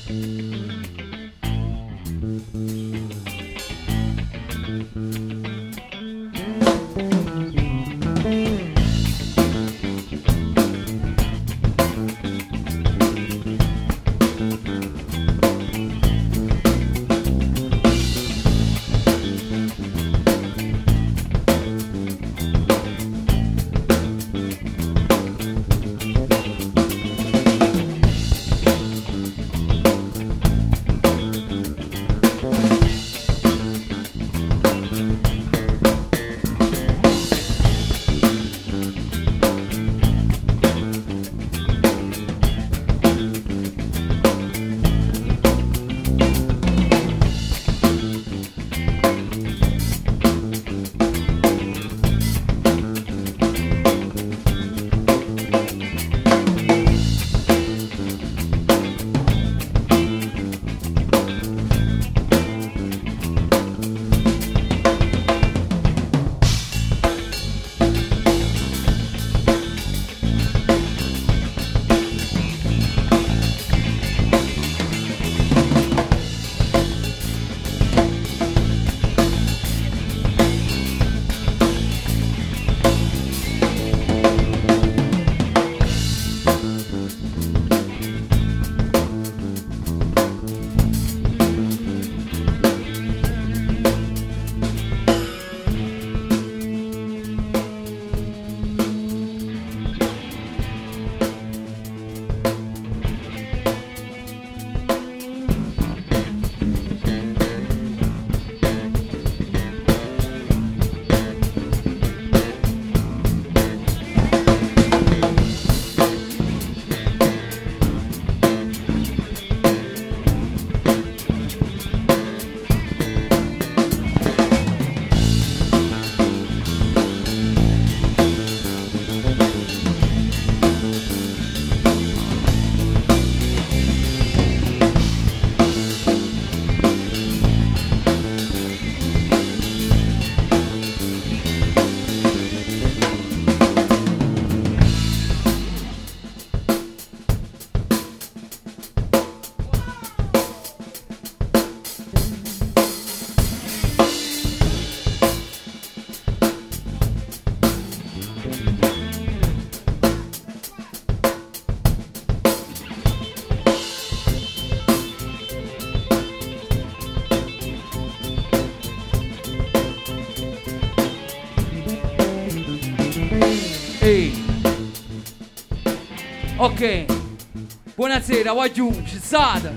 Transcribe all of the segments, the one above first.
Ok, buonasera, voglio ci state?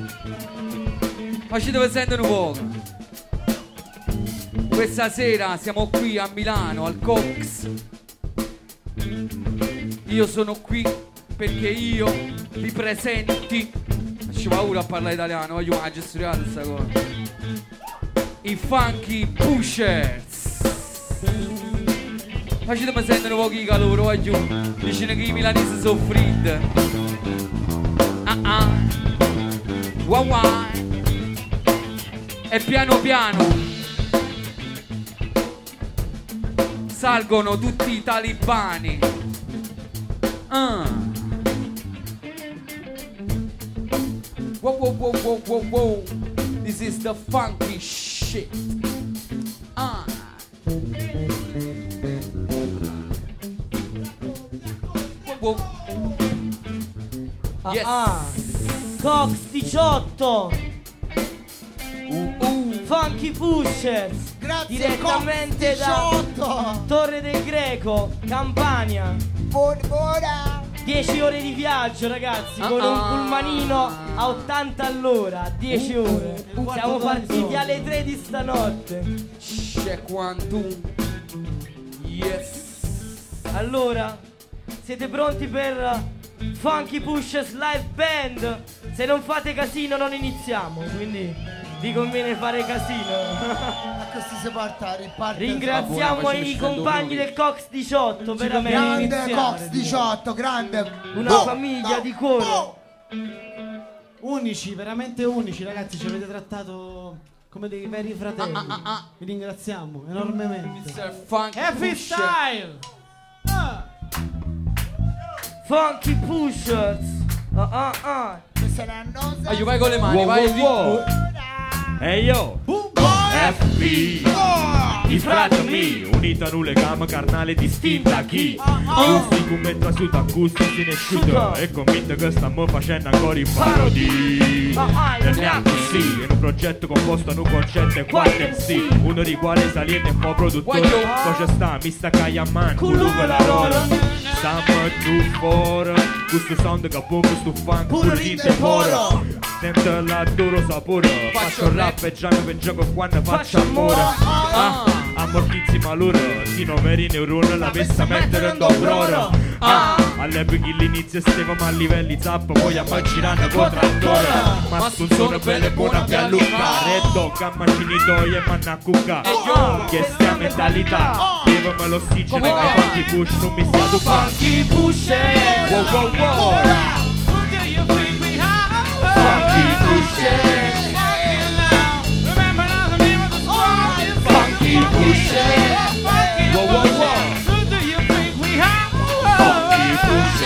Facete presente un po'. Questa sera siamo qui a Milano, al Cox. Io sono qui perché io vi presenti. C'ho paura a parlare italiano, voglio a gestire questa cosa. I Funky Pushers. Facete presente un po' di calore, voglio. Vicino che i milanesi sono freddi. Wow wow. E piano piano salgono tutti i talibani. Wow wow wow wow wow wow. This is the funky shit. Wow. Yes. Cox 18 Funky Pushers. Grazie, direttamente Cox da Torre del Greco, Campania. Buona. 10 ore di viaggio, ragazzi, con un pullmanino a 80 all'ora, 10 ore. Siamo partiti alle 3 di stanotte. Check 1, 2. Yes. Allora, siete pronti per Funky Pushers Live Band? Se non fate casino non iniziamo, quindi vi conviene fare casino. A così si porta il party. Ringraziamo i compagni del Cox 18, veramente. Grande Cox 18, grande. Una famiglia di cuore. Unici, veramente unici, ragazzi, ci avete trattato come dei veri fratelli. Vi ringraziamo enormemente. Happy Style! Funky Pushers. se la annosa. Vai, vai con le mani, vai. Ehi yo, FB, i fratelli, unita un legame carnale distinta a chi giusti come trasuto acustici nesciuto e convinto che stiamo facendo ancora in parodie. E neanche sì, in un progetto composto in un concetto e quattro sì, uno di quale saliente un po' produttore. Cosa sta, mi sta cagliamando, culo la rola. Stiamo tu fuori, questo sound che pompa sto funk pure di temporo. Sento l'adoro sapore, faccio rap e già mi gioco quando faccio amore. Ammortizzi loro, si non veri neurone la pesta mettere in dobroro. All'epoca l'inizio stava ma a livelli zappo, poi a girare con trattore. Ma sono belle buone a piallucare, e tocca a macchini e manna a cucca. Che sta mentalità, levami l'ossigeno che funky push non mi sta ducando. Funky push, wow wow wow. funky push, funky push, Wow wow wow. funky push.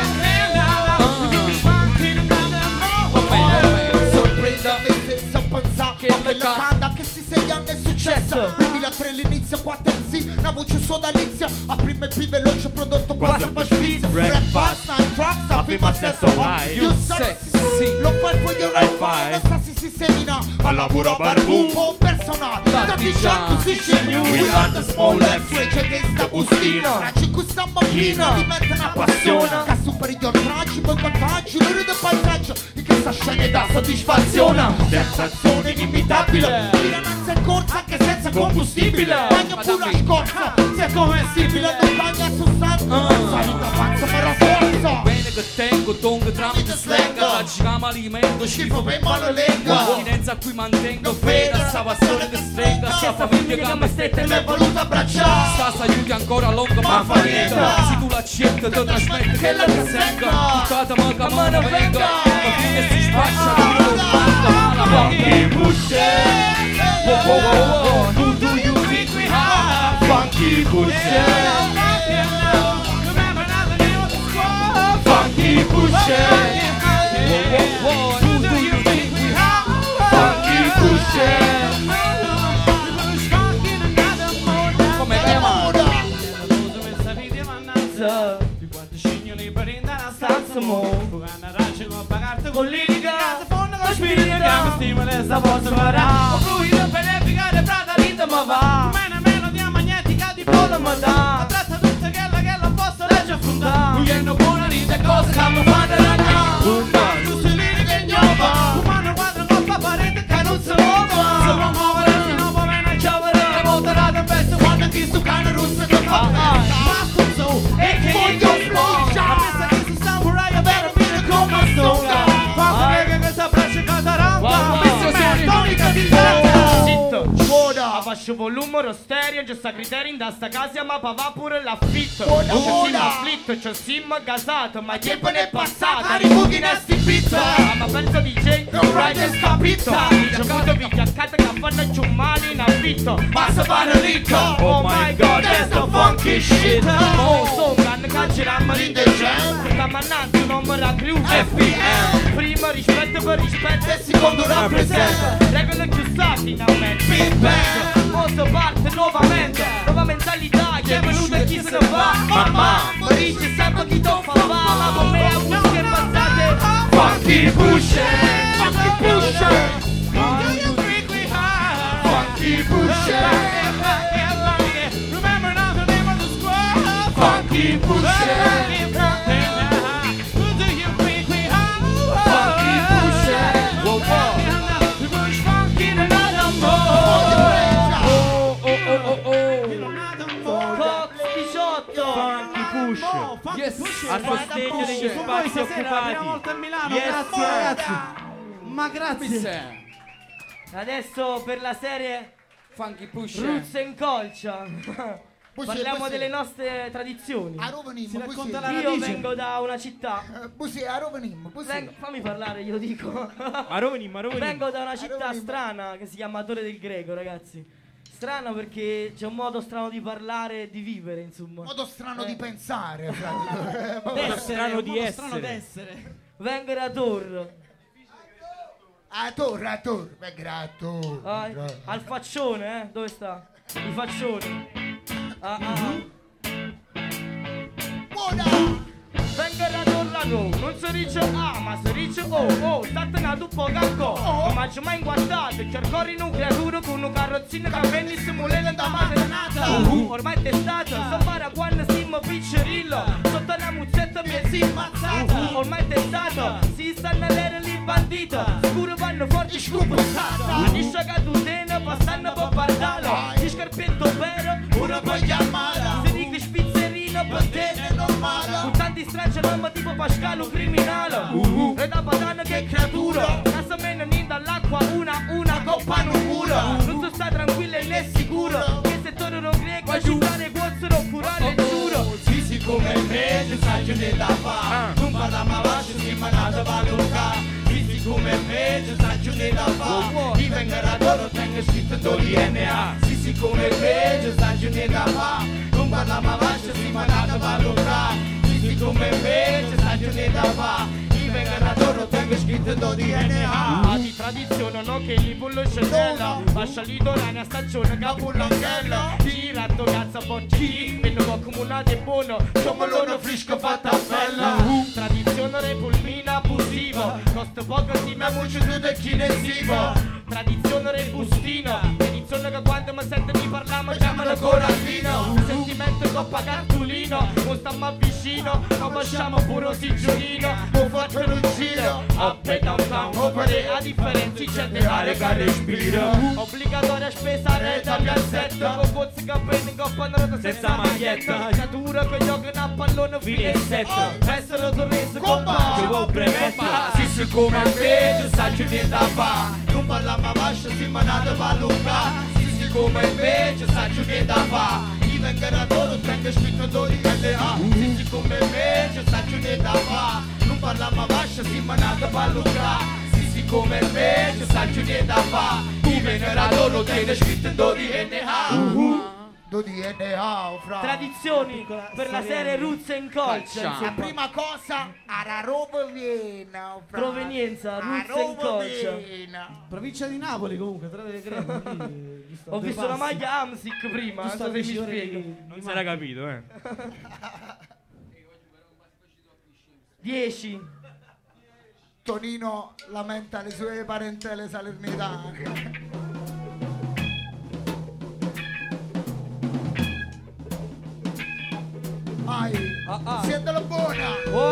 Sorprendami senza pensare che me la canta che si segna nel successo. 2003 l'inizio, 4 sì, una voce sodalizia. A prime più veloce prodotto quasi a spazio. Rap fast, night tracks, a prima stesso high. You sexy, lo fai for your right fire. Sassi si semina, a lavoro barbun, po' personale. Tattigian position, we are the small left switch against the bustino. Raggi questa macchina, diventa una passione. Che superior tracci, poi contagi, loro del paesaggio. Di che sta scena da soddisfazione. Sensazione inimitabile, tirananza in corsa che senza combustibile. Bagno pura scorza, se è commestibile. Non bagna sostanza, salita pazza per la forza. Bene che tengo, tongo tramite slang. La cicama alimento, Schifo per mano lenga. l'astinenza a cui mantengo fede. Sta passione che strenga, sta famiglia che mi strette. Mi è voluto abbracciare. Sta s'aiuti ancora a lungo ma fa niente. Se tu l'accetti ti trasmetti che la casenga. Buttata ma che me ne venga. Ma fine si spaccia, non lo manca. Funky push, Wow wow wow wow. who do you think we are? Funky push, funky push, Wow wow. Who do you think we are? funky push. Come chiama? Più quanti scignoli per andare a stanza mo. Fugana raccia con pagarte con lirica. Fondo con spirito che mi stimola e sta posso farà. Ho fluido per epicare prata rita ma va. Come una melodia magnetica di polo ma dà. Tratta tutta quella che la posso leggere a fondare. Uiendo buona rita e cose che mi fanno ragnare. Giusto lirica e gnova. Umano quadro con paparete che non si muova. Se vuoi muovere si non può venire a giovere. Le volte la tempesta quando chi su cane russa che fa. E che voglio sbloccia la messa che si sta muraia vera fine come stonga. Fa che sta braccia cataranta. Tonica di zitto. Buona, faccio volume lo stereo, c'è sta criterio in sta casa ma va pure l'affitto. C'è sim afflitto, c'è sim gasato, ma tempo ne è passato. Ribughi nesti pizza, ma penso DJ, non ride scapita. C'è avuto picchiacata che fanno giù male in affitto. Passa fare ricco, oh my god, that's the funky shit. Oh, so gun caccerammo in the jam. Sta mannando non me la crew FBM. Primo rispetto per rispetto e secondo rappresenta. Regole giustati in aumento. Big Bang, posto parte nuovamente. Nuova mentalità che è venuta e chi se ne va. Mamma, morisce sempre chi ti fa va. Ma con me a musiche passate. Funky push, Funky push, funky push, Remember now the name of the squad. funky push, Who do you think we are? funky push. Wow wow. We push funk in another mode. Cox 18. Funky push. Yes. A sostegno degli spazi occupati. La prima volta a Milano. Grazie ragazzi. Ma grazie. Adesso per la serie Funky push. Roots and Culture. Parliamo delle nostre tradizioni. A Rovenim, Si racconta la Io radice. vengo da una città. Busi, a Rovenim, Fammi parlare, glielo dico. Maroni. Vengo da una città Rovenim. strana che si chiama Torre del Greco, ragazzi. Strano perché c'è un modo strano di parlare e di vivere, insomma. Modo strano di pensare, Strano di essere. Vengo da Tor. Attore, beh, gratto. Al faccione, Dove sta? Il faccione. Buona! Venga la non si dice ma si dice state nato un po' cacco. Non mangio mai inguardato, cercori in un creatura con un carrozzino che venne simulare da maternata. Ormai testato, so fare quando siamo piccerillo, sotto la muzzetta mi si immazzata. Ormai testato, si stanno a lere lì bandito, sicuro vanno forti scompassata. Di sciagatutena, passando per bardalo, di scarpetto vero, Una poi chiamata! si dice spizzerino, Bene normale! con tanti stracci nome tipo Pascalo criminale. E da badana che creatura, casa meno ni dall'acqua una coppa non cura. Non so sta tranquillo né sicuro, che se torno greco aiutare fossero curare giuro. Sì, come me, ti saggio da fa. Non parla ma lascia, si manata va lunga. Sì, come me, ti saggio da fa. Chi venga da loro, tenga scritto do DNA. Sì, come me, ti saggio da fa. Non parla ma lascia, si manata va lunga. Sì, come me, ti saggio da fa. Chi venga da loro, tenga scritto do DNA. Di tradizione no che li pullo scendella, lascia lì dorana stagione capullangella. Girato cazzo bocci, me lo accumulato e buono, come loro frisco fatta bella. Tradizione repulmina abusiva, costa poco si mi amuccio tutto e chinesivo. Tradizione rebustina, edizione che quando mi sente di parlare chiamano corazzino. Sentimento coppa cartolino, non stiamo vicino, non facciamo pure sigillino. Non faccio un giro, up e down, opere a differenza c'è denaro che respira. Obbligatoria spesa retta piazzetta, con pozzi capelli coppa nota senza maglietta. Catura che giocano a pallone fine e setta, essere tornese compa, ci vuoi premetta. Sì, come me, ti saggio da fa. Non parla ma bascia, si manata va lunga. Sì, come me, ti saggio da fa. Chi venga da loro, tenga scritto do DNA. Sì, come me, ti saggio da fa. Non parla ma bascia, si manata va lunga. Sì, come me, ti saggio da fa. Chi venga da loro, tenga scritto do DNA. Do DNA, fra. Tradizioni per la serie Roots and Culture, Facciamo. La insomma. prima cosa, a Roma viene, fra. Provenienza, A Roots and Roma Culture. viene. Provincia di Napoli comunque, tra le creme. Ho visto la maglia Amsic prima, non so se mi spiego. Non si era capito, 10. Tonino lamenta le sue parentele salernitane. Siete la buona!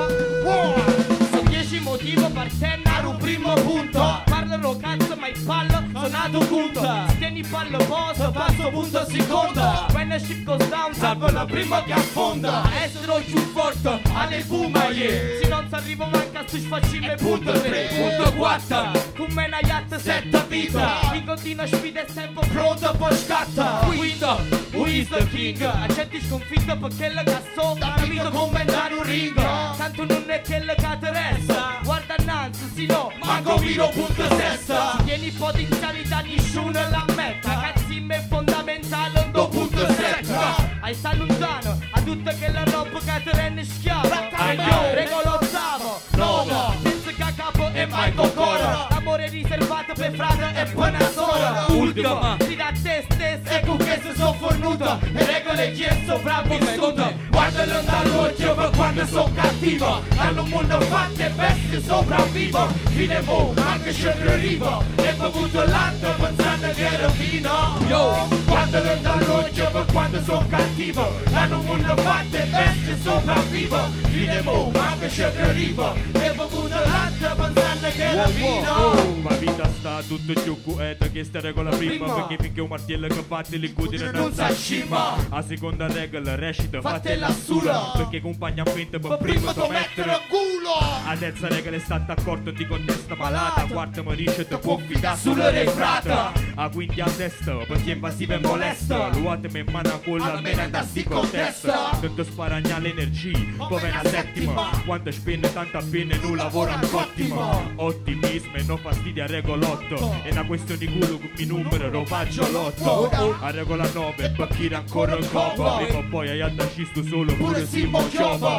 Sono 10 motivi per tennare un primo punto. Parlerò cazzo ma il pallo suonato punto. Tieni il pallo posto, passo punto secondo. When the ship goes down, salvo la prima che affonda. Essere più forte, alle fumaie. Se non si arriva manca su sfaccime punto 3, punto 4. Come una yacht setta vita. Chi continua sfida è sempre pronto poi scatta. Quinto, who is the king? Accetti sconfitto perché la cazzò. Capito come andare un ring. Tanto non è che la cateressa. Guarda innanzi, si no, manco vino punto sesta. Tieni potenzialità, nessuno la metta. Cazzime è fondamentale, un do punto setta. Hai sta lontano, a tutta quella roba che ti rende schiavo. Regolo ottavo, nono, senza che a capo e mai cocoro. L'amore riservato per frate e buona sola. Ultimo, si da te stesso e con questo sono fornuto. Le regole chi è sopravvissuto. Guardalo dall'occhio per quando sono cattivo. Hanno un mondo fatto e bestie sopravvivo. Fine mo, anche scendere rivo. E bevuto l'alto pensando che ero vino. Guardalo dall'occhio per quando sono cattivo. Hanno un mondo fatto e bestie sopravvivo. Fine mo, anche scendere rivo. E bevuto l'alto pensando che ero vino. Ma vita sta tutto giù cueta che sta regola prima. Perché finché un martello che batte l'incudine non sa scima. A seconda regola recita Fatela sulla. Perché compagna a mente per Prima prima tu tu mettere mettere. il culo. A terza regola è stata accorto di contesta malata. Quarta mi dice te può fidare Sulla sulla refrata. refrata. A quinti a testa perché invasiva e molesta. Luatemi in mano con la mena andassi con testa. Tanto sparagna l'energia. Poi viene a settima. Quando spende tanta pena non lavora ottimo. Ottimismo e non fastidio a regolotto. È una questione di culo con mi numero lo faccio l'otto. A regola 9 per chi ancora il copo. Prima o poi hai addascisto solo pure Simo Giova.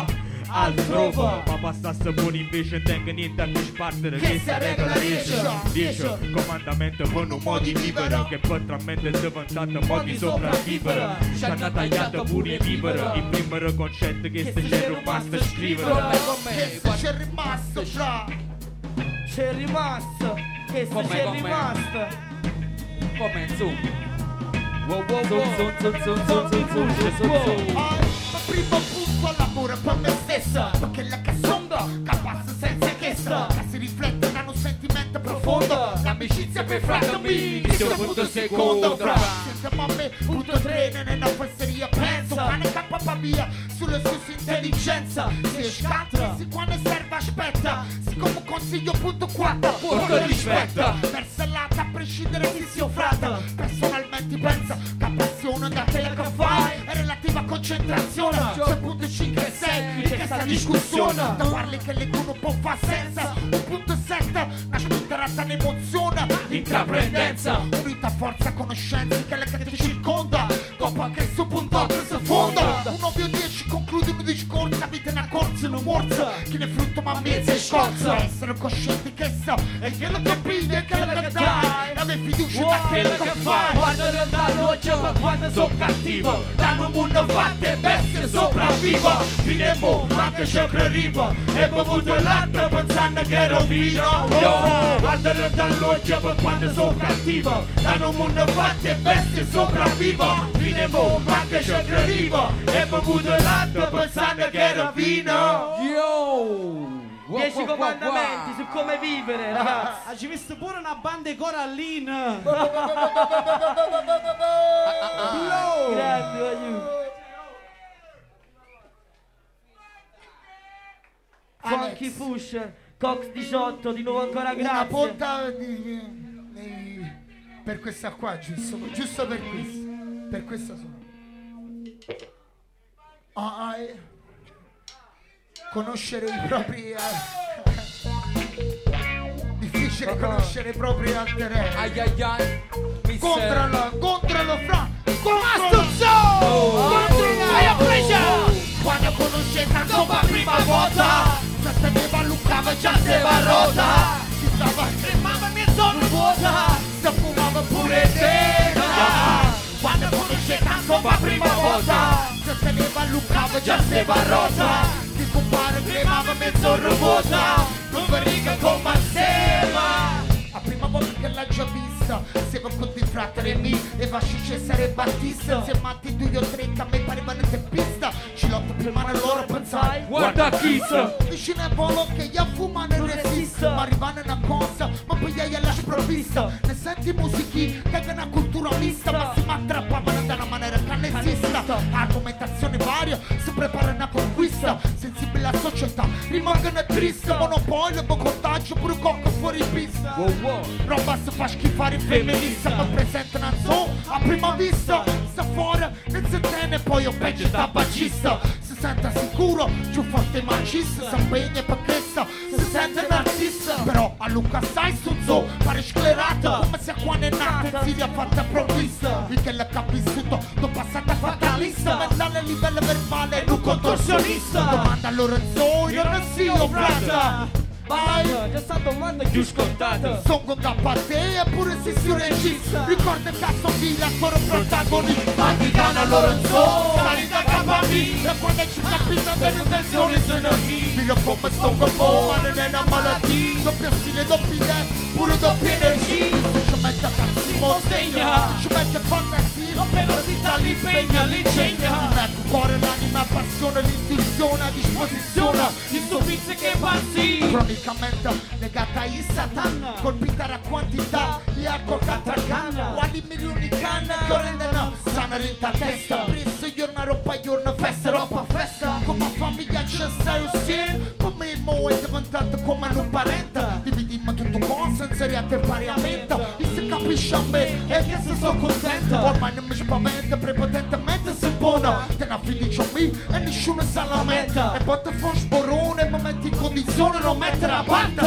altrove. Ma passasse buoni invece tengo niente a cui spartere. Che sia regola 10 comandamento con un modo di vivere che poi tra mente è diventato modo di sopravvivere. Ci hanno tagliato pure i vivere. Il primo concetto che se c'è rimasto a scrivere. Che se c'è rimasto fra. C'è rimasto. Che se c'è rimasto. Come su. Wow wow wow. Ma prima punto al lavoro per me stessa. Perché la che sonda capace senza chessa. Che si riflette da un sentimento profondo. L'amicizia per fratello inizio punto secondo fra. Senza a me punto 3 nella fesseria penso. Ma ne cappa via sulla sua intelligenza. Si scatta, si quando serve aspetta. Siccome consiglio punto 4 punto rispetta. Versellata a prescindere chi si offrata. Personalmente pensa che la passione da te che fai è relativa a concentrazione. 6.5 e 6 che sta discussione. Da parli che leggono un po' fa senza. 1.7 nasce interata un'emozione. Intraprendenza unita forza conoscenze che le che ti circonda. Dopo anche su punto 8 si fonda. Un ovvio 10 conclude un discorso. La vita è una corsa, non morsa. Chi ne frutto ma mezza e scorza. Essere coscienti che sa e quello che pigli e quello che dai. Ave fiducia da quello che fai. Guarda dall'occhio ma quando sono cattivo. Danno un mondo fatte bestie sopravvivo. Finemo ma che c'è arrivo. E bevuto il latte pensando che ero vino. Guarda dall'occhio ma quando sono cattivo. Danno un mondo fatte bestie sopravvivo. Finemo ma che c'è arrivo. E bevuto il latte pensando che ero vino. Yo! 10 comandamenti su come vivere, ragazzi. Ha ci visto pure una banda di corallina. Grande, aiuto. Funky Pusher, Cox 18, di nuovo ancora Una grazie. punta per questa qua, giusto per questo. Per questa sono. Conoscere i propri difficile conoscere i propri alter ego. Ai ai ai. Controllo fra quando conosce tanto per prima volta se teneva Lucava già se va rosa. Si stava cremava mi sono vuota. Se fumava pure terra. Quando conosce tanto per prima volta se teneva Lucava già se va rosa. Ti compare cremava mezzo vuota. Non veriga come sema. La prima volta che l'ha già vista, se va con i fratelli e va a Cesare Battista. Se matti tu io tre che a me parevano in pista. Ci lotto prima loro pensai. Guarda chi sa. Vicino a volo che io fuma non resista. Ma arrivano una cosa, ma poi io la sprovvista. Ne senti musichi che è una cultura mista. Ma si mattrappavano da una maniera che non esista. Argomentazione varia, si prepara una conquista. Sensibile alla società, rimangono triste. Monopolio, contagio, pure cocco fuori pista. Roba si fa schifare in femminista. Ma presente non so, a prima vista. Sta fuori, non si tiene, poi io peggio tabagista. Si sente sicuro, più forte macista. Si impegna per questa, si sente un artista. Però a Luca sai su zo, pare sclerato. Come se qua è nata, si è fatta provvista. Il che l'ha vissuto, non passata fatalista. Mentale livello verbale, un contorsionista. Domanda a Lorenzo, io non io frata. Vai, Già stato un mando più scontato. sono con te eppure se si regista. Ricorda il cazzo di l'attore protagonista. Vaticano Lorenzo, sali da campamino. E quando ci capita dell'intenzione sono lì. Figlio come sto corpo, ma non è una malattia. Doppio stile, doppio idea, pure doppia energia. Ci mette cazzo mostegna, ci mette fantasia. La velocità l'impegna, l'ingegna. Ecco cuore, l'anima, passione, l'intuizione a disposizione. Di stupizze che passi. Cronicamente legata ai satan, colpita da quantità, gli arco canna, quali milioni canna, che rendono sana renta testa. Presso giorno roba, giorno festa, roba festa. Come famiglia c'è stai ussieme, come il mo è diventato come un parente. Dividiamo tutto con sensoriate pariamente. E se capisce a me, e che se sono contenta. Ormai non mi spaventa, prepotentemente si impone. Te ne fiducia a me e nessuno se lamenta. E poi te fa sporone, ma metti in condizione non mettere a parte. Pure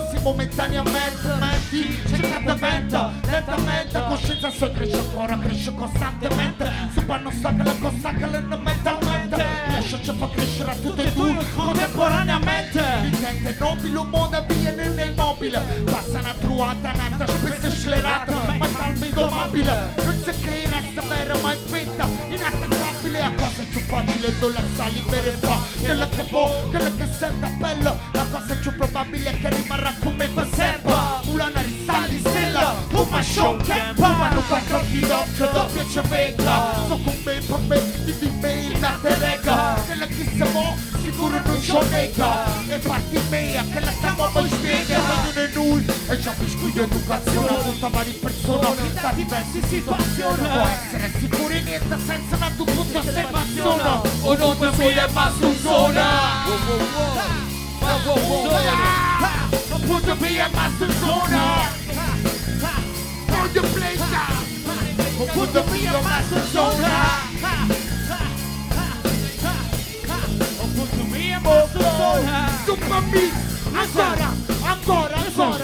così momentaneamente. Menti, certamente, lentamente, coscienza se cresce ancora, cresce costantemente. Si panno stacca la cosa che mentalmente. Lascia ci fa crescere a tutte e due contemporaneamente. Vivente nobile, un mondo viene nell'immobile. Passa una truata, nata, spesso scelerata, ma talmente indomabile. Non si cree, resta vera, ma è finta, inattaccabile. A cosa più facile, non la sa libertà. Quella che può, quella che sente bello. La cosa più probabile è che rimarrà come per sempre. Una rista di stella, una show camp. Ma non fa capire che doppio ci venga. So con me, per me, di me, la te rega. Quella che siamo, sicuro non c'ho nega. E parti mia, che la stiamo poi spiega. Non è nulla, e già vissuto di educazione. Tutta varie persone, da diverse situazioni. Può essere sicuri niente senza una tua punta osservazione. O non ti fai ma su zona. Non punto via ma su zona. Non ti playa. Non punto via ma su zona. Non punto via ma su zona. Super mix. Ancora.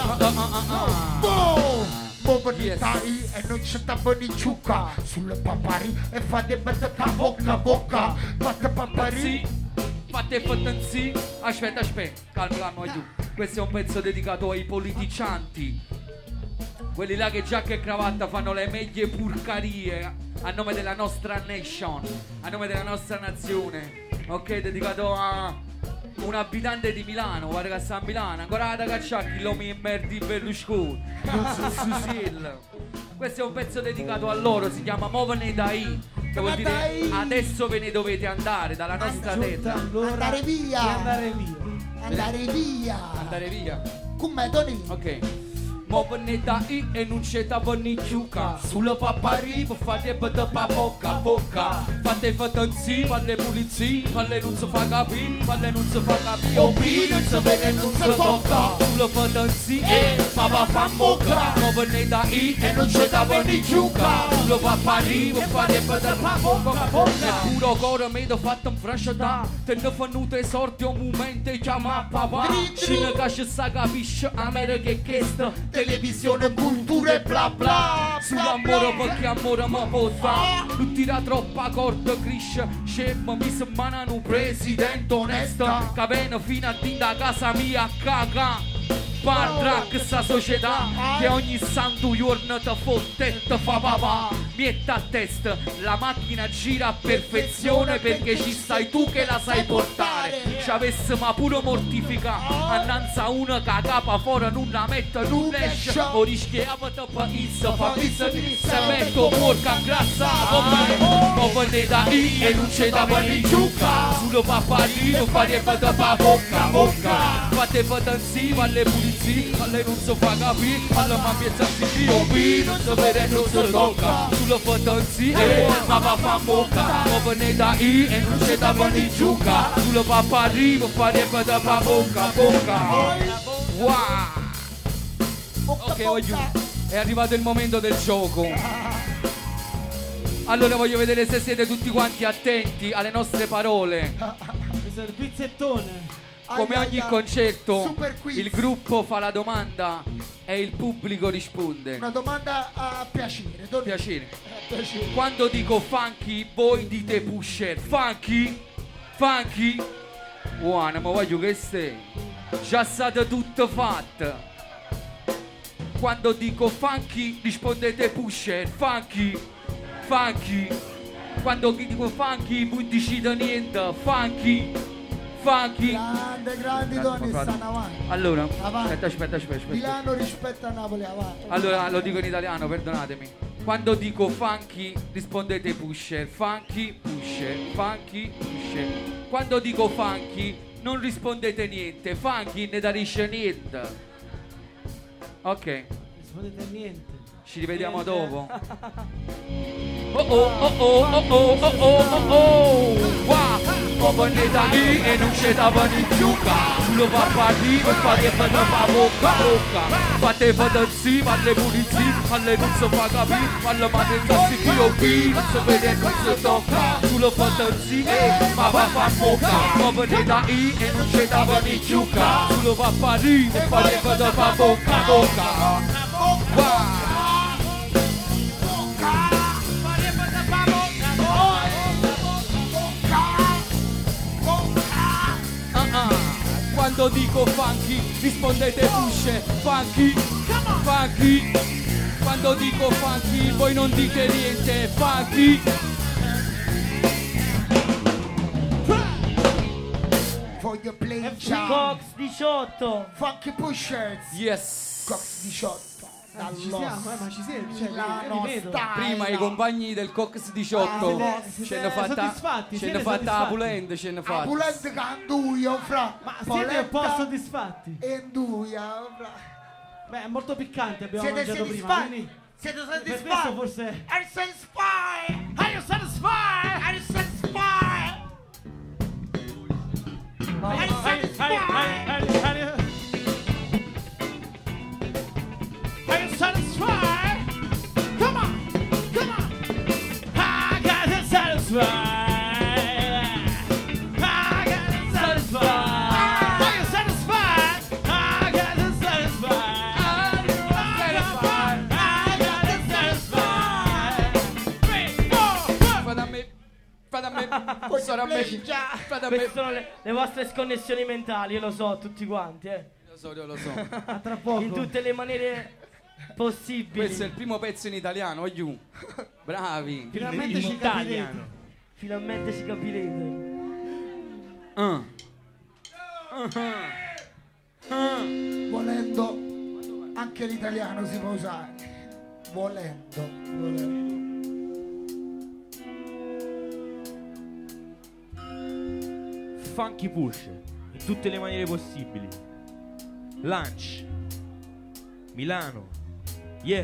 Mobilitari e non c'è taboni ciucca. Sulle papari e fate bocca bocca. Fate papari. Fate potenzi. Aspetta, calma, giù. Questo è un pezzo dedicato ai politicianti. Quelli là che giacca e cravatta fanno le meglio purcarie a nome della nostra nation, a nome della nostra nazione. Ok, dedicato a un abitante di Milano, guarda che sta a Milano, ancora da cacciare lo mi merdi Berlusconi. Questo è un pezzo dedicato a loro, si chiama Movene Dai, che vuol dire adesso ve ne dovete andare dalla nostra terra. Andare via. Come Doni? Ok. Movene Dai e non c'è taboni ciucca. Sulla papari fate bada pa bocca. Fate fatanzi, falle pulizie, falle non si fa capire, falle non si fa capire. Opi non si vede, non si tocca. Sulla fatanzi e fa bocca. Movene Dai e non c'è taboni ciucca. Sulla papari fate bada pa bocca. E puro coro mi do fatto un frascia da. Te ne fanno esorti un momento e chiama papà. Cine che si sa capisce a me che chiesto. Televisione, cultura e bla bla. Sull'amore perché amore mi posa. Tu tira troppa corda, crisce. Scemo mi semmana un presidente onesto. Che viene fino a din da casa mia caga. Parla questa società che ogni santo giorno ti fotte e ti fa papà. Mietta a testa, la macchina gira a perfezione perché ci stai tu che la sai portare. Ci avessimo pure mortificato annanza una che capa fuori non la mette, non esce. O rischiamo di paese, fa business. Se metto porca ingrassata Movene Dai e non c'è da panicciucca. Sullo papalino farebbe da pa bocca. Fate patanzi, falle pulizie, falle non si fa capire, alla mammiezza si qui, non si vede, non si tocca. Sullo patanzi e ma va fa bocca. Movene Dai e non c'è da panicciucca. Sullo papalino farebbe da pa bocca. Wow. Ok, voglio. È arrivato il momento del gioco. Allora voglio vedere se siete tutti quanti attenti alle nostre parole. Questo è il pizzettone. Come ogni concerto, Super quiz. il gruppo fa la domanda e il pubblico risponde. Una domanda a piacere. Doni. Piacere. Piacere. Quando dico funky, voi dite pusher. Funky? Funky? Buona, ma voglio che stai. Già state tutto fatto. Quando dico funky, rispondete pusher. Funky? Funky? Quando dico funky, non dicite niente. Funky? Funky? Grandi Doni, stanno avanti. Allora, Avanti. aspetta. Milano rispetta Napoli, avanti. Allora, lo dico in italiano, perdonatemi. Quando dico funky, rispondete pusher. Funky, pusher. Funky, pusher. Quando dico funky, non rispondete niente. Funky ne darisce niente. Ok, Rispondete a niente. ci rivediamo Niente. dopo. Oh. Wow. Movene Dai e non c'è da panicciu. ciuca. Lo va a partire, fate per la bocca, bocca. Fate vedere sì, ma le pulizie, alle non so fa capire, ma le mani in tassi P.O.P. non so vede, non si tocca. Tu lo fate sì, ma va a fa bocca. Ma vede da I e non c'è da venire ciuca. Tu lo va a partire, fate vedere fa bocca, bocca. Quando dico funky, rispondete pusce, funky, funky. Quando dico funky, voi non dite niente, funky. Voglio play Cox 18. Funky Pushers. Yes. Cox 18. Ci siamo, ma ci siete, cioè, Milano li vedo. style. Prima i compagni del Cox 18 siete ce ne fatta soddisfatti, ce ne siete fatta soddisfatti? a Pulente, ce ne fatta. Pulente canduio, fra. Ma siete un po' Polenta soddisfatti? e duia, fra. Beh, è molto piccante, abbiamo Siete mangiato prima, soddisfatti? quindi Siete per questo soddisfatti? forse... Are you satisfied? Are you satisfied? Are you satisfied? Are you satisfied? Are you satisfied? Come on, come on. I got it satisfied. I got it satisfied. Are you satisfied? I got it satisfied. I got it satisfied. 3, 4, Fate a me, fate a me, sarà a me, fate a me. Queste sono le vostre sconnessioni mentali, io lo so, tutti quanti, Io lo so. tra poco. in tutte le maniere possibili. Questo è il primo pezzo in italiano, oiù. Bravi. Finalmente ci capirete. Finalmente ci capirete. Volendo, anche l'italiano si può usare. Volendo. Funky Push in tutte le maniere possibili. Lunch Milano. Yeah.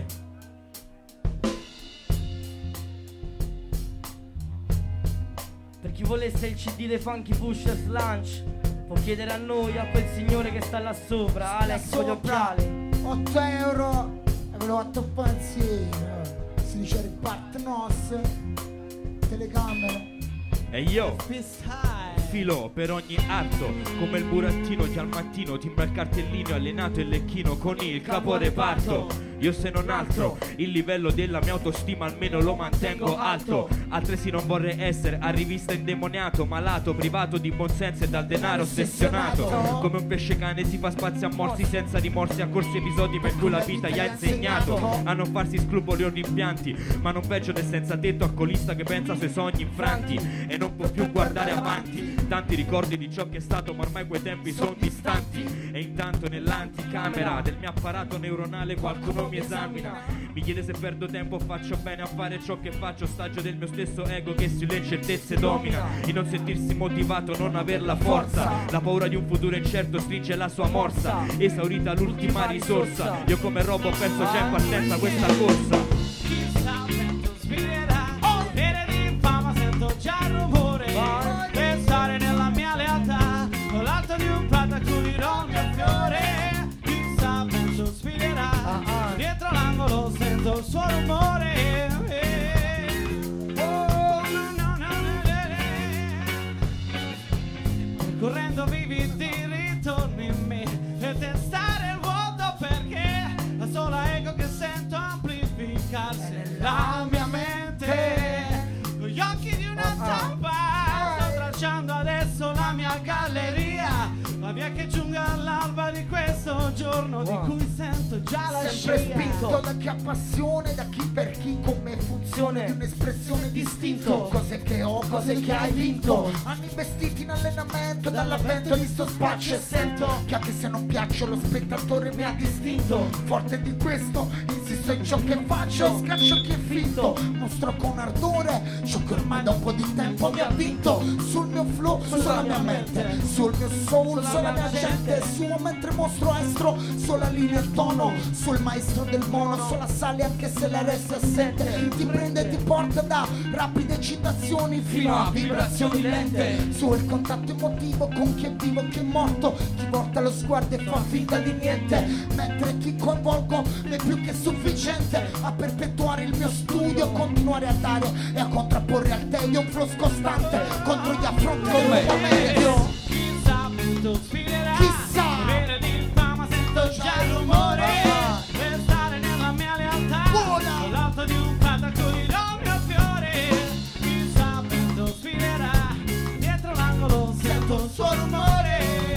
Per chi volesse il CD dei Funky Pushers Lunch può chiedere a noi, a quel signore che sta là sopra, Alex con gli occhiali. 8 euro e ve l'ho fatto pensiero. Si dice riparte nos. Telecamera. E io Fist high. filo per ogni atto, come il burattino che al mattino timbra il cartellino allenato e lecchino con il caporeparto. Io se non altro, il livello della mia autostima almeno lo mantengo alto. Altresì non vorrei essere a rivista indemoniato, malato, privato di buonsenso e dal denaro ossessionato. Come un pesce cane si fa spazio a morsi senza rimorsi, a corsi episodi per cui la vita gli ha insegnato a non farsi scrupoli o rimpianti, ma non peggio del senza tetto alcolista che pensa ai suoi sogni infranti e non può più guardare avanti. Tanti ricordi di ciò che è stato, ma ormai quei tempi sono distanti. E intanto nell'anticamera del mio apparato neuronale qualcuno mi esamina, mi chiede se perdo tempo, faccio bene a fare ciò che faccio. Ostaggio del mio stesso ego che sulle incertezze domina, di non sentirsi motivato, non aver la forza. La paura di un futuro incerto stringe la sua morsa, esaurita l'ultima risorsa. Io come robot ho perso già in partenza questa corsa. Chissà, vento spirerà. Viene di fama, sento già il rumore. Pensare nella mia lealtà, con l'alto di un prato accudirò il mio fiore. Chissà, vento spirerà. Dietro l'angolo sento il suo rumore. Oh, no. Correndo vividi ritorni in me e testare il vuoto, perché la sola eco che sento amplificarsi nella mia mente. Con gli occhi di una talpa sto tracciando adesso la mia galleria, la via che giunga all'alba di questo giorno di cui sento già la Sempre scia. spinto da chi ha passione, da chi per chi come funzione di un'espressione distinto. Cose che ho, cose che hai vinto, anni investiti in allenamento, dall'avvento ho visto spaccio e sento che anche se non piaccio lo spettatore mi ha distinto. Forte di questo, insisto in ciò che faccio, scaccio chi è finto, mostro con ardore ciò che ormai da un po' di tempo mi ha vinto. Sul mio flow, sulla mia mente, sul mio soul, sulla mia gente, suo mentre mostro estro, sola linea e tono, suono, sul maestro del mono, sulla sale anche se la resta assente. Ti prende e ti porta da rapide citazioni fino a vibrazioni lente. Sul contatto emotivo con chi è vivo e chi è morto, chi volta lo sguardo e fa finta di niente, mentre chi coinvolgo è più che sufficiente a perpetuare il mio studio, continuare a dare e a contrapporre al tedio un flow scostante contro gli affronti del nuovo medio. Chissà quanto sfiderà, Chissà. avere di fama sento già il rumore, per stare nella mia lealtà, Buona. sull'alto di un prato coglierò il mio fiore. Chissà quanto sfiderà, dietro l'angolo sento un suo rumore.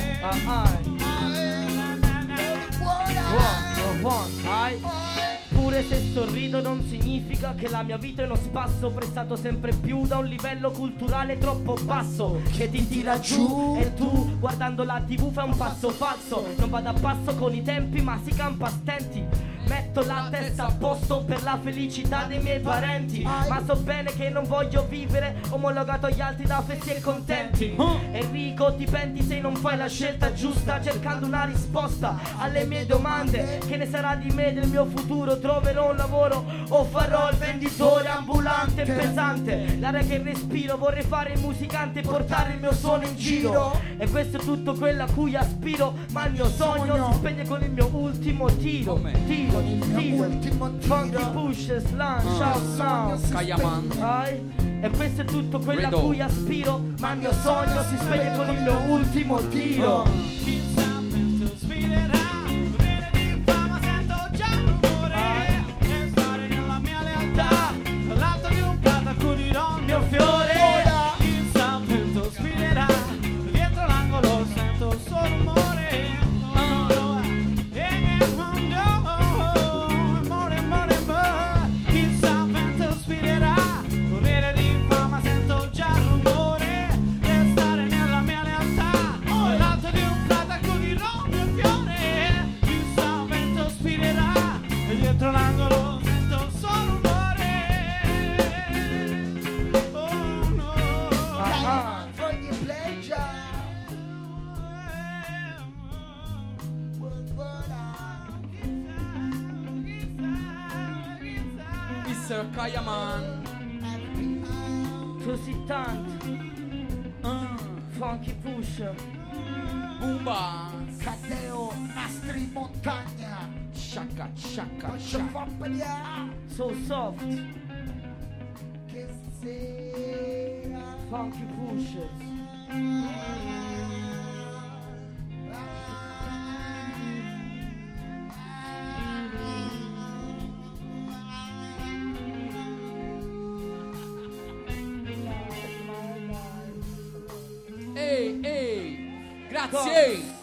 Pure se sorrido non significa che la mia vita è uno spasso prestato sempre più da un livello culturale troppo basso che ti tira giù. E tu guardando la TV fai un passo falso, non vado a passo con i tempi ma si campa a stenti. Metto la testa a posto per la felicità dei miei parenti, ma so bene che non voglio vivere omologato agli altri da fessi e contenti. Enrico, ti penti se non fai la scelta giusta, cercando una risposta alle mie domande. Che ne sarà di me, del mio futuro? Troverò un lavoro o farò il venditore ambulante e pesante? L'aria che respiro, vorrei fare il musicante e portare il mio suono in giro. E questo è tutto quello a cui aspiro, ma il mio sogno si spegne con il mio ultimo tiro. Tiro, Funky Push, Slam, Shout Sound, Kayaman. e questo è tutto quello a cui aspiro, ma il mio sogno si spegne con il mio ultimo tiro. Chissà quanto sfiderà, avere di fama sento già il rumore, per stare nella mia lealtà, dall'alto di un prato accudirò il mio fiore. Chissà quanto sfiderà, dietro l'angolo sento il suo rumore. Chissà quanto sfiderà, avere di fama sento già il rumore, per stare nella mia lealtà, dall'alto di un prato accudirò il mio fiore. Chissà quanto sfiderà, dietro l'angolo sento il suo rumore. Oh no. For the pleasure. Mr. Kayaman. Così tanto, Funky Push, Bumba. Cateo, nastri in montagna. Shaka, shaka, Faccio shaka. fappia So Soft, che sera. Funky Pushers. Ehi, ehi. Grazie.